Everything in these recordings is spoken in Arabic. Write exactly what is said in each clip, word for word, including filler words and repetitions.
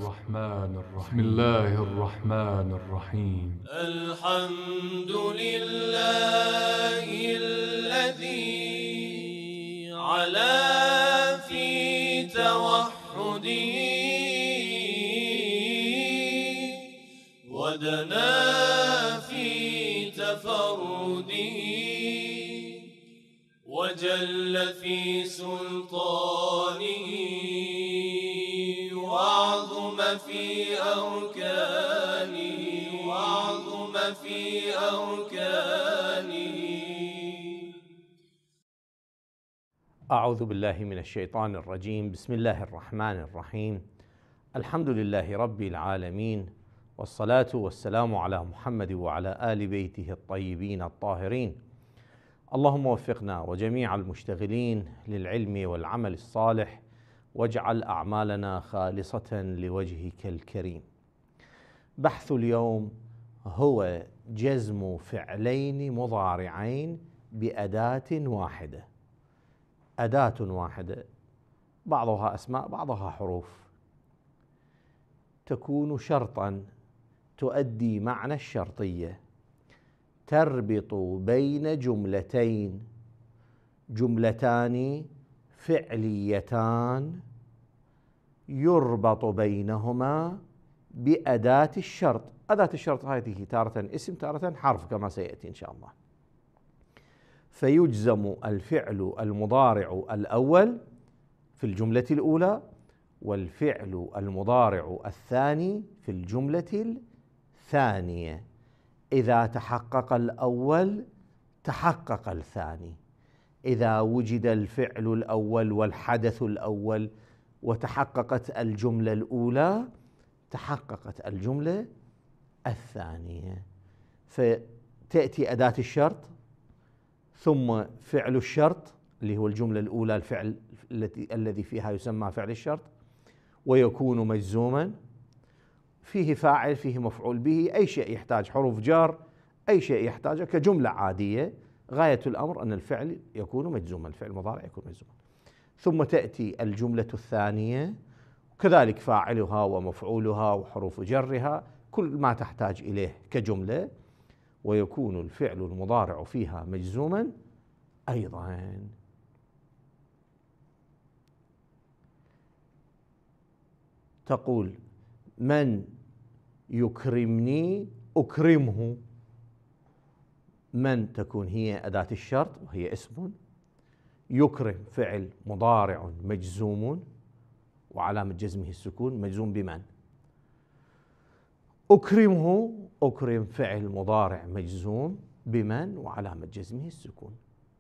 الرحمن الرحيم بسم الله الرحمن الرحيم الحمد لله الذي علا في توحده ودنا في تفرده وجل في سلطانه وعظم في أركانه وعظم في أركانه. أعوذ بالله من الشيطان الرجيم. بسم الله الرحمن الرحيم. الحمد لله رب العالمين، والصلاة والسلام على محمد وعلى آل بيته الطيبين الطاهرين. اللهم وفقنا وجميع المشتغلين للعلم والعمل الصالح، واجعل أعمالنا خالصة لوجهك الكريم. بحث اليوم هو جزم فعلين مضارعين بأداة واحدة. أداة واحدة بعضها أسماء بعضها حروف، تكون شرطا تؤدي معنى الشرطية، تربط بين جملتين جملتان فعليتان يربط بينهما بأداة الشرط. أداة الشرط هذه تارة اسم تارة حرف كما سيأتي إن شاء الله. فيجزم الفعل المضارع الأول في الجملة الأولى، والفعل المضارع الثاني في الجملة الثانية. إذا تحقق الأول تحقق الثاني. إذا وجد الفعل الأول والحدث الأول وتحققت الجملة الأولى تحققت الجملة الثانية. فتأتي أداة الشرط ثم فعل الشرط اللي هو الجملة الأولى، الفعل التي الذي فيها يسمى فعل الشرط، ويكون مجزوما، فيه فاعل فيه مفعول به، أي شيء يحتاج حروف جار، أي شيء يحتاجه كجملة عادية. غاية الأمر أن الفعل يكون مجزوما، الفعل المضارع يكون مجزوما. ثم تأتي الجملة الثانية كذلك فاعلها ومفعولها وحروف جرها، كل ما تحتاج إليه كجملة، ويكون الفعل المضارع فيها مجزوما أيضا. تقول من يكرمني أكرمه. من تكون هي أداة الشرط وهي اسم، يكرم فعل مضارع مجزوم وعلامة جزمه السكون، مجزوم بمن. أكرمه أكرم فعل مضارع مجزوم بمن وعلامة جزمه السكون.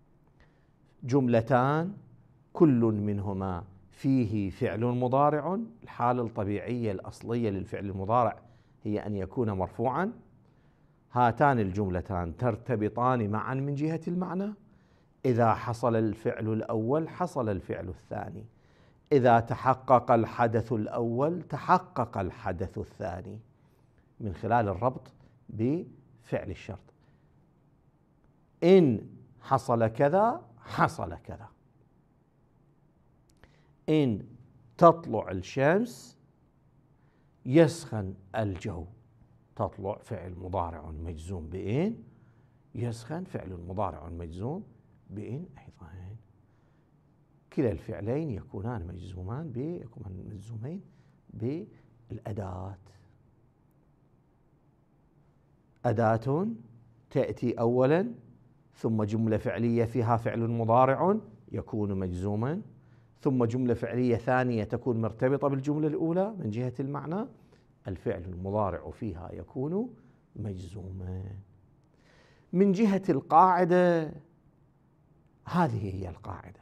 جملتان كل منهما فيه فعل مضارع. الحالة الطبيعية الأصلية للفعل المضارع هي أن يكون مرفوعا. هاتان الجملتان ترتبطان معا من جهة المعنى. إذا حصل الفعل الأول حصل الفعل الثاني. إذا تحقق الحدث الأول تحقق الحدث الثاني من خلال الربط بفعل الشرط. إن حصل كذا حصل كذا. إن تطلع الشمس يسخن الجو. تطلع فعل مضارع مجزوم بإن، يسخن فعل مضارع مجزوم بإن أيضا. كلا الفعلين يكونان مجزومان ب يكونان مجزومين بالأداة. أداة تأتي أولا ثم جملة فعلية فيها فعل مضارع يكون مجزوما، ثم جملة فعلية ثانية تكون مرتبطة بالجملة الأولى من جهة المعنى، الفعل المضارع فيها يكون مجزوما. من جهة القاعدة هذه هي القاعدة،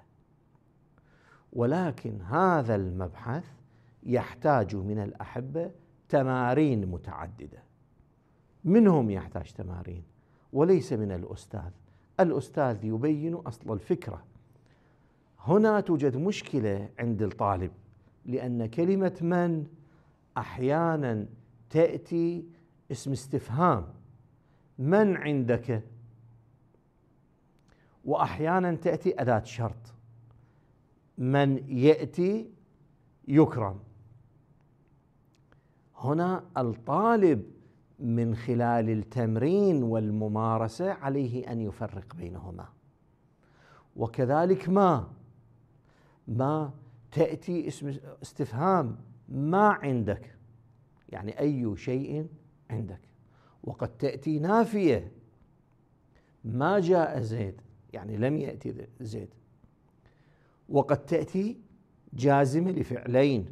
ولكن هذا المبحث يحتاج من الأحبة تمارين متعددة. منهم يحتاج تمارين وليس من الأستاذ. الأستاذ يبين أصل الفكرة. هنا توجد مشكلة عند الطالب، لأن كلمة من أحيانا تأتي اسم استفهام، من عندك، وأحيانا تأتي أداة شرط، من يأتي يكرم. هنا الطالب من خلال التمرين والممارسة عليه أن يفرق بينهما. وكذلك ما ما تأتي اسم استفهام ما عندك، يعني أي شيء عندك. وقد تأتي نافية ما جاء زيد، يعني لم يأتي زيد. وقد تأتي جازمة لفعلين،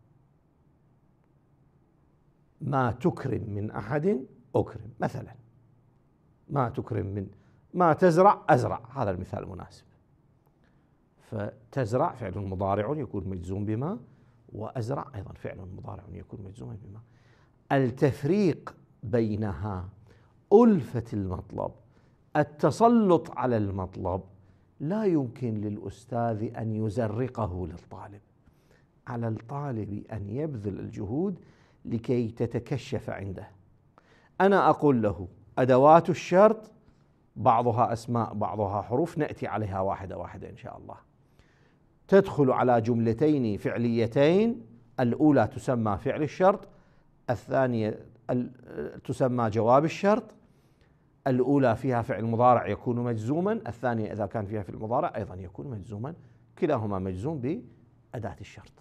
ما تكرم من أحد أكرم مثلا، ما تكرم من ما تزرع أزرع، هذا المثال مناسب. فتزرع فعل مضارع يكون مجزوم بما، وأزرع أيضا فعل مضارع يكون مجزوما بما. التفريق بينها، ألفة المطلب، التسلط على المطلب، لا يمكن للأستاذ أن يزرقه للطالب. على الطالب أن يبذل الجهود لكي تتكشف عنده. أنا أقول له أدوات الشرط بعضها أسماء بعضها حروف، نأتي عليها واحدة واحدة إن شاء الله. تدخل على جملتين فعليتين، الأولى تسمى فعل الشرط، الثانية تسمى جواب الشرط. الأولى فيها فعل مضارع يكون مجزوما، الثانية إذا كان فيها فعل مضارع أيضا يكون مجزوما، كلاهما مجزوم بأداة الشرط.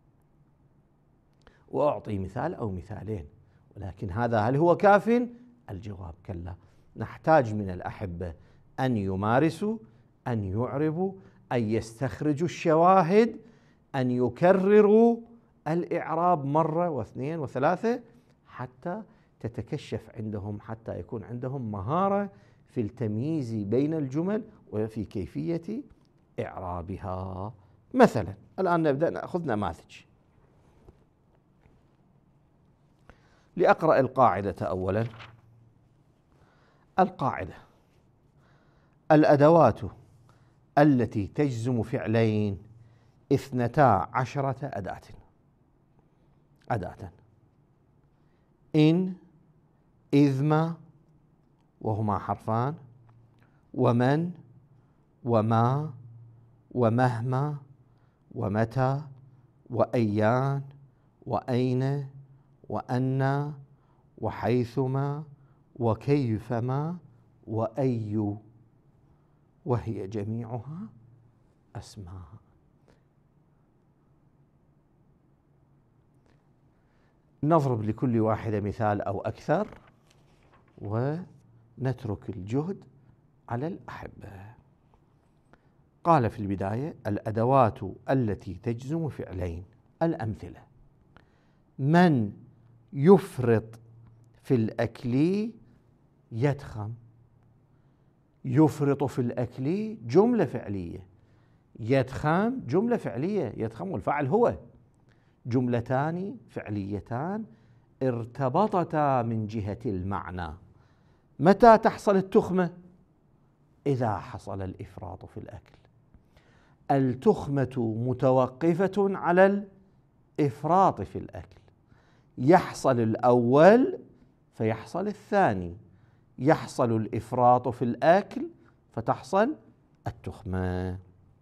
وأعطي مثال أو مثالين، ولكن هذا هل هو كاف؟ الجواب كلا. نحتاج من الأحبة أن يمارسوا، أن يعربوا، أن يستخرجوا الشواهد، أن يكرروا الإعراب مرة واثنين وثلاثة حتى تتكشف عندهم، حتى يكون عندهم مهارة في التمييز بين الجمل وفي كيفية إعرابها. مثلا الآن نبدأ نأخذ نماذج. لأقرأ القاعدة أولا. القاعدة: الأدوات التي تجزم فعلين اثنتا عشرة أداة. أداة: إن، إذ ما وهما حرفان، ومن، وما، ومهما، ومتى، وأيان، وأين، وأن، وحيثما، وكيفما، وأي، وهي جميعها أسماء. نضرب لكل واحدة مثال أو أكثر ونترك الجهد على الأحبة. قال في البداية: الأدوات التي تجزم فعلين. الأمثلة: من يفرط في الأكل يدخم. يفرط في الأكل جملة فعلية، يدخم جملة فعلية، يدخم والفاعل هو. جملتان فعليتان ارتبطتا من جهة المعنى. متى تحصل التخمة؟ إذا حصل الإفراط في الأكل. التخمة متوقفة على الإفراط في الأكل. يحصل الأول فيحصل الثاني، يحصل الإفراط في الأكل فتحصل التخمة.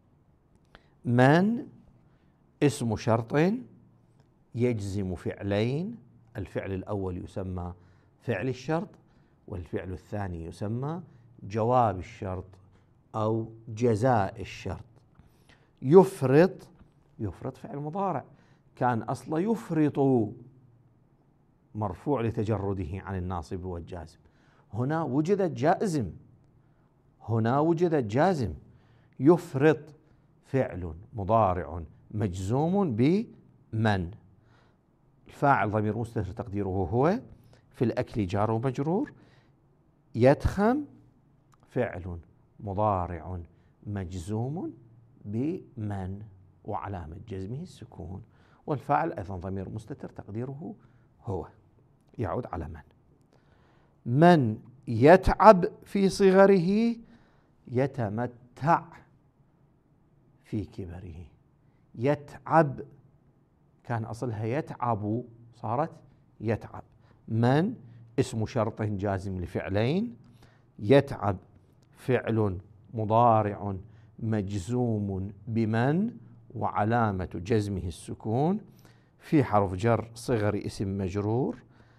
من اسم شرط يجزم فعلين، الفعل الأول يسمى فعل الشرط، والفعل الثاني يسمى جواب الشرط أو جزاء الشرط. يفرط، يفرط فعل مضارع كان أصلا يفرط مرفوع لتجرده عن الناصب والجازم، هنا وجدت جازم، هنا وجدت جازم. يفرط فعل مضارع مجزوم بمن، الفاعل ضمير مستتر تقديره هو، في الأكل جار ومجرور. يدخم فعل مضارع مجزوم بمن وعلامة جزمه السكون، والفاعل أيضا ضمير مستتر تقديره هو، يعود على من. من يتعب في صغره يتمتع في كبره. يتعب كان أصلها يتعب صارت يتعب. من اسم شرط جازم لفعلين، يتعب فعل مضارع مجزوم بمن وعلامة جزمه السكون، في حرف جر صغري اسم مجرور.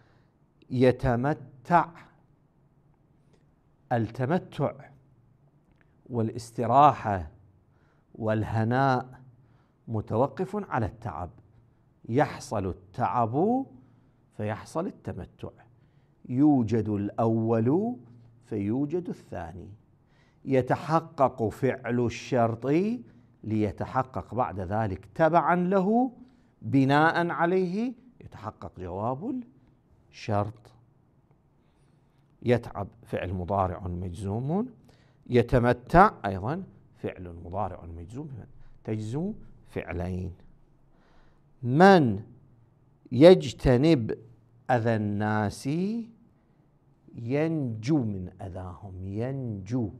يتمتع، التمتع والاستراحة والهناء متوقف على التعب، يحصل التعب فيحصل التمتع، يوجد الأول فيوجد الثاني، يتحقق فعل الشرط ليتحقق بعد ذلك تبعا له بناء عليه يتحقق جواب الشرط. يتعب فعل مضارع مجزوم، يتمتع أيضا فعل مضارع مجزوم تجزم فعلين. من يجتنب أذى الناس ينجو من أذاهم، ينجو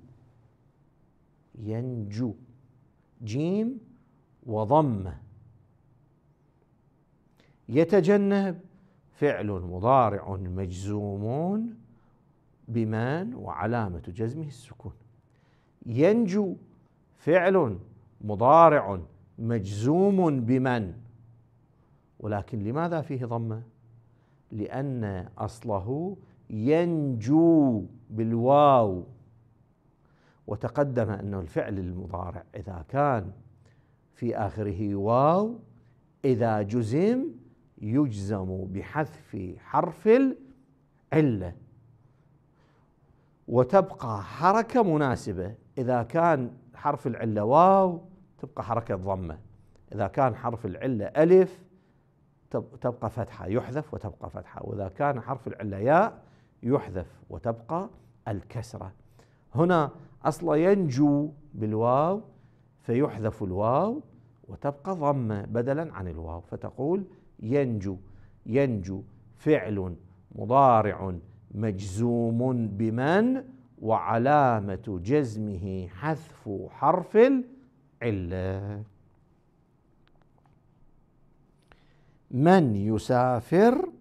ينجو جيم وضمة. يتجنب فعل مضارع مجزوم بمن وعلامة جزمه السكون. ينجو فعل مضارع مجزوم بمن، ولكن لماذا فيه ضمة؟ لأن أصله ينجو بالواو، وتقدم أن الفعل المضارع إذا كان في آخره واو إذا جزم يجزم بحذف حرف العلة، وتبقى حركة مناسبة. إذا كان حرف العلة واو تبقى حركة ضمة، إذا كان حرف العلة ألف تبقى فتحة يحذف وتبقى فتحة، وإذا كان حرف العلة ياء يحذف وتبقى الكسرة. هنا أصل ينجو بالواو فيحذف الواو وتبقى ضمة بدلا عن الواو، فتقول ينجو. ينجو فعل مضارع مجزوم بمن وعلامة جزمه حذف حرف العلة. من يسافر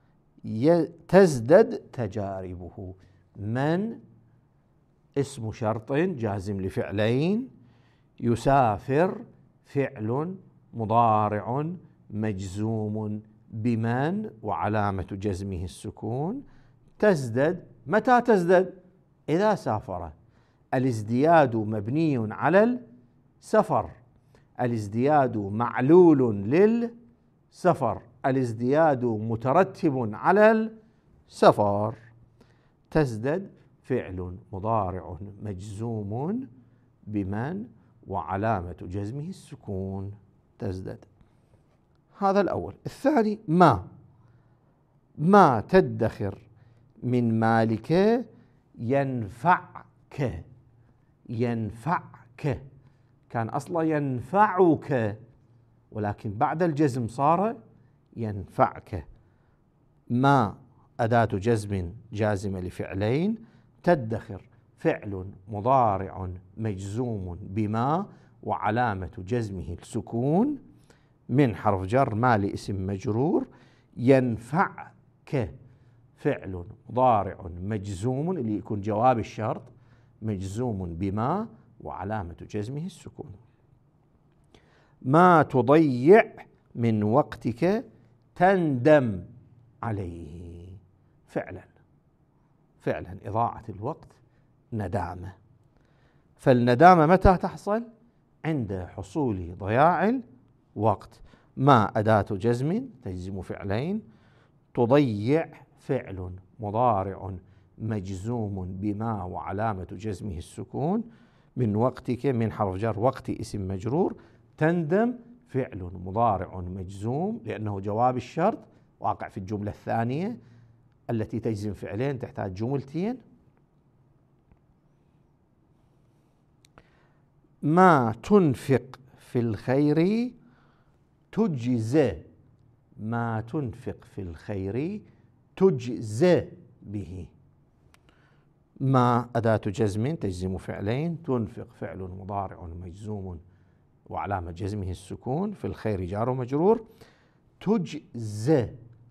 تزدد تجاربه. من اسم شرط جازم لفعلين، يسافر فعل مضارع مجزوم بمن وعلامة جزمه السكون. تزدد متى تزدد؟ إذا سافر. الازدياد مبني على السفر، الازدياد معلول للسفر، الازدياد مترتب على السفر. تزدد فعل مضارع مجزوم بمن وعلامة جزمه السكون. تزدد. هذا الأول. الثاني ما ما تدخر من مالك ينفعك. ينفعك كان أصلا ينفعك، ولكن بعد الجزم صار ينفعك. ما أداة جزم جازمة لفعلين، تدخر فعل مضارع مجزوم بما وعلامة جزمه السكون من حرف جر ما لاسم مجرور. ينفعك فعل مضارع مجزوم اللي يكون جواب الشرط مجزوم بما وعلامة جزمه السكون. ما تضيع من وقتك تندم عليه. فعلا فعلا إضاعة الوقت ندامة، فالندامة متى تحصل؟ عند حصول ضياع الوقت. ما أداة جزم تجزم فعلين، تضيع فعل مضارع مجزوم بما وعلامة جزمه السكون من وقتك من حرف جر وقت اسم مجرور. تندم فعل مضارع مجزوم لأنه جواب الشرط واقع في الجملة الثانية التي تجزم فعلين تحتاج جملتين. ما تنفق في الخير تجزى. ما تنفق في الخير تجزى به. ما أداة جزم تجزم فعلين، تنفق فعل مضارع مجزوم وعلامة جزمه السكون، في الخير جار ومجرور. تجزى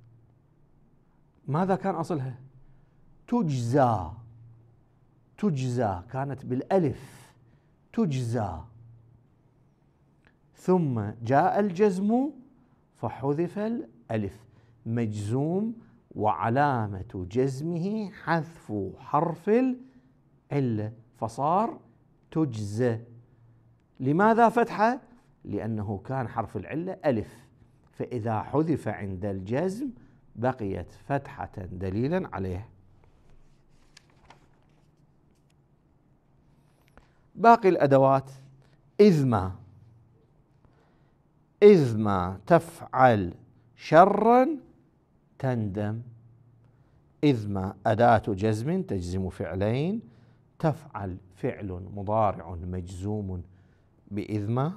ماذا كان أصلها؟ تجزى. تجزى كانت بالألف تجزى، ثم جاء الجزم فحذف الألف مجزوم وعلامة جزمه حذف حرف العلة فصار تجزى. لماذا فتحة؟ لأنه كان حرف العلة ألف، فإذا حذف عند الجزم بقيت فتحة دليلا عليه. باقي الأدوات إذ ما، إذ ما تفعل شرا تندم. إذ ما أداة جزم تجزم فعلين، تفعل فعل مضارع مجزوم بإذ ما،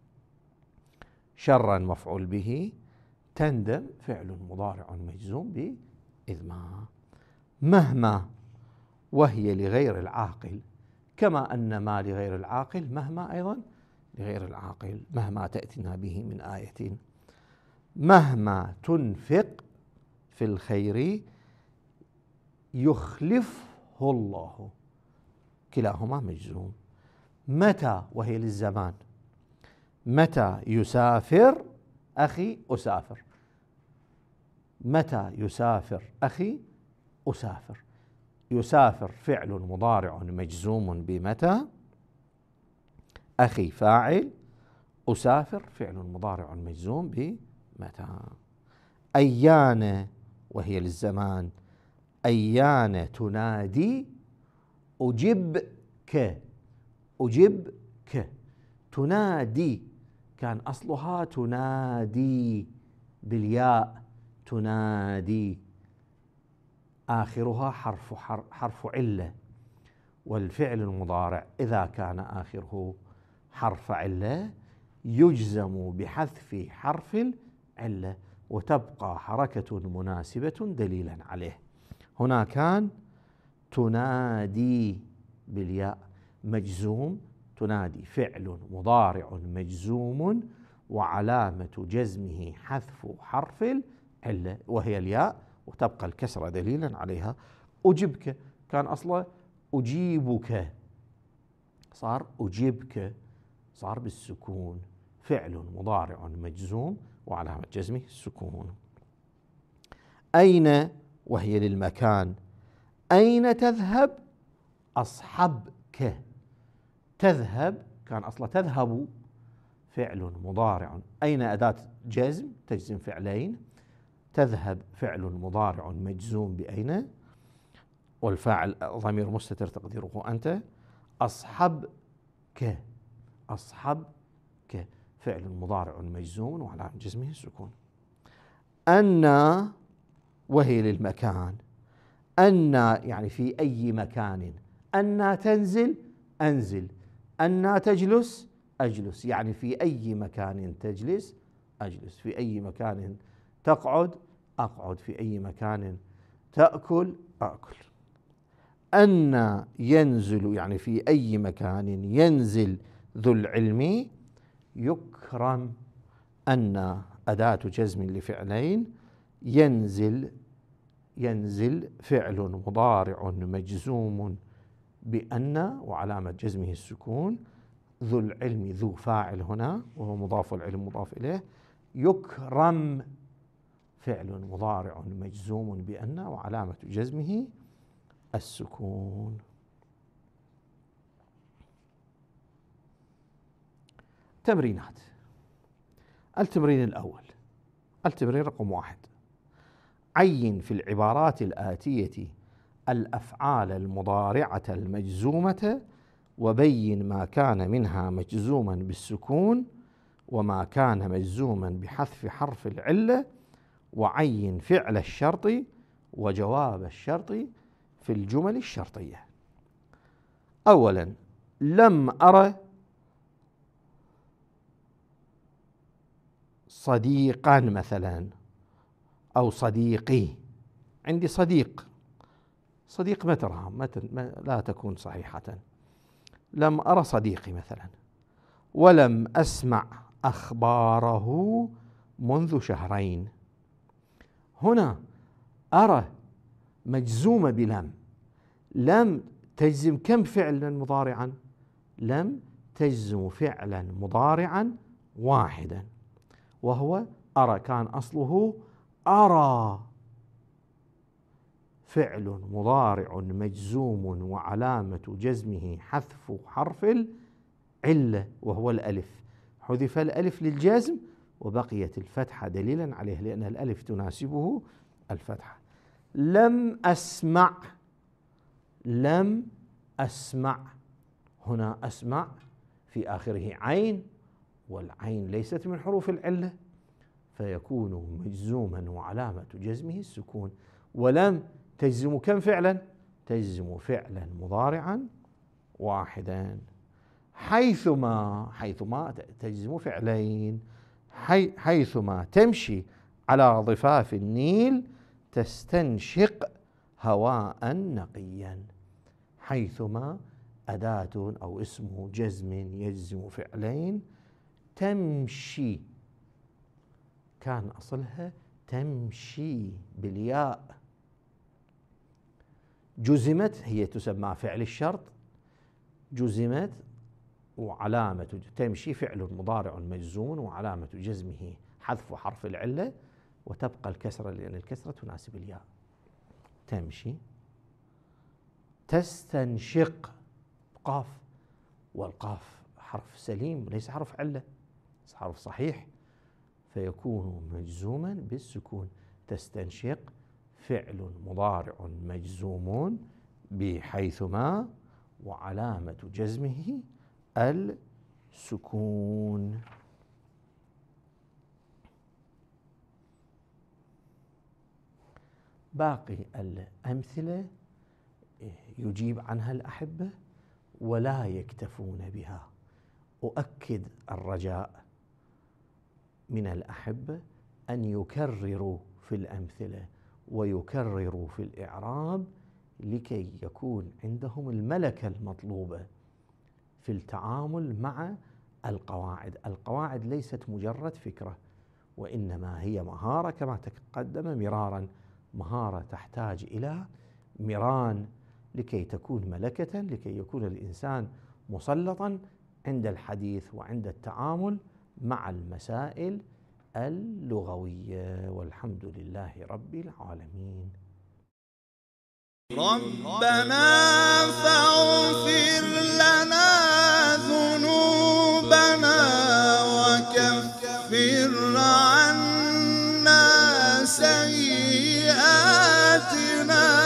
شرا مفعول به، تندم فعل مضارع مجزوم بإذ ما. مهما وهي لغير العاقل، كما أن ما لغير العاقل مهما أيضا لغير العاقل، مهما تأتينا به من آية. مهما تنفق في الخير يخلفه الله، كلاهما مجزوم. متى وهي للزمان، متى يسافر أخي أسافر، متى يسافر أخي أسافر. يسافر فعل مضارع مجزوم بمتى، أخي فاعل، أسافر فعل مضارع مجزوم بمتى. أيان وهي للزمان، أيان تنادي أجبك، أجبك. تنادي كان أصلها تنادي بالياء، تنادي آخرها حرف حرف علة، والفعل المضارع إذا كان آخره حرف علة يجزم بحذف حرف العلة وتبقى حركة مناسبة دليلا عليه. هنا كان تنادي بالياء مجزوم، تنادي فعل مضارع مجزوم وعلامة جزمه حذف حرف العلة وهي الياء، وتبقى الكسرة دليلا عليها. أجبك كان أصله أجيبك، صار أجيبك، صار بالسكون، فعل مضارع مجزوم وعلامة جزمه السكون. أين وهي للمكان، أين تذهب أصحبك. تذهب كان أصلا تذهب فعل مضارع، أين أداة جزم تجزم فعلين، تذهب فعل مضارع مجزوم بأين والفاعل ضمير مستتر تقديره أنت. أصحبك، أصحبك فعل مضارع مجزوم وعلامة جزمه السكون. أن وهي للمكان، أن يعني في أي مكان، أن تنزل أنزل، أن تجلس أجلس، يعني في أي مكان تجلس أجلس، في أي مكان تقعد أقعد، في أي مكان تأكل أأكل. أن ينزل يعني في أي مكان ينزل ذو العلم يكرم. أن أداة جزم لفعلين، ينزل ينزل فعل مضارع مجزوم بأن وعلامة جزمه السكون، ذو العلم ذو فاعل هنا وهو مضاف، العلم مضاف إليه، يكرم فعل مضارع مجزوم بأن وعلامة جزمه السكون. تمرينات. التمرين الأول، التمرين رقم واحد: عين في العبارات الآتية الأفعال المضارعة المجزومة وبين ما كان منها مجزوما بالسكون وما كان مجزوما بحذف حرف العلة، وعين فعل الشرط وجواب الشرط في الجمل الشرطية. أولا: لم أرى صديقا مثلا، أو صديقي. عندي صديق، صديق ما ترى ما لا تكون صحيحة. لم أرى صديقي مثلا. ولم أسمع أخباره منذ شهرين. هنا أرى مجزومة بلم، لم تجزم كم فعلا مضارعا؟ لم تجزم فعلا مضارعا واحدا وهو أرى كان أصله أرى، فعل مضارع مجزوم وعلامة جزمه حذف حرف العلة وهو الألف، حذف الألف للجزم وبقيت الفتحة دليلا عليه لأن الألف تناسبه الفتحة. لم أسمع، لم أسمع، هنا أسمع في آخره عين، والعين ليست من حروف العلة فيكون مجزوما وعلامة جزمه السكون. ولم تجزم كم فعلا؟ تجزم فعلا مضارعا واحدا. حيثما، حيثما تجزم فعلين، حي حيثما تمشي على ضفاف النيل تستنشق هواء نقيا. حيثما أداة أو اسم جزم يجزم فعلين. تمشي كان أصلها تمشي بالياء، جزمت هي تسمى فعل الشرط، جزمت وعلامة تمشي فعل مضارع مجزوم وعلامة جزمه حذف حرف العلة وتبقى الكسرة لأن الكسرة تناسب الياء. تمشي. تستنشق قاف، والقاف حرف سليم ليس حرف علة، حرف صحيح فيكون مجزوما بالسكون. تستنشق فعل مضارع مجزوم بحيثما وعلامة جزمه السكون. باقي الأمثلة يجيب عنها الأحبة ولا يكتفون بها. أؤكد الرجاء من الأحبة أن يكرروا في الأمثلة ويكرروا في الإعراب لكي يكون عندهم الملكة المطلوبة في التعامل مع القواعد. القواعد ليست مجرد فكرة وإنما هي مهارة كما تقدم مرارا، مهارة تحتاج إلى مران لكي تكون ملكة، لكي يكون الإنسان مسلطا عند الحديث وعند التعامل مع المسائل اللغوية. والحمد لله رب العالمين. ربنا فاغفر لنا ذنوبنا وكفر عنا سيئاتنا